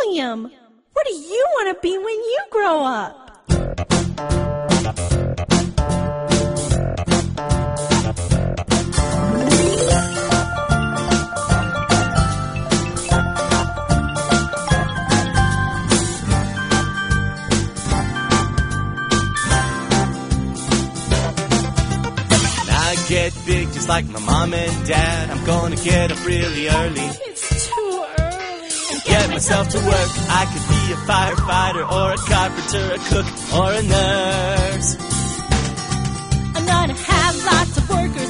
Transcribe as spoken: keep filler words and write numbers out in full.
William, what do you want to be when you grow up? Get big just like my mom and dad. I'm gonna get up really early. It's too early. And get myself to work. I could be a firefighter or a carpenter, a cook or a nurse. I'm gonna have lots of workers